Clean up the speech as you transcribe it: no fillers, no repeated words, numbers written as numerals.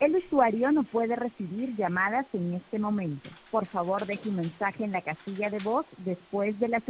El usuario no puede recibir llamadas en este momento. Por favor, deje un mensaje en la casilla de voz después de la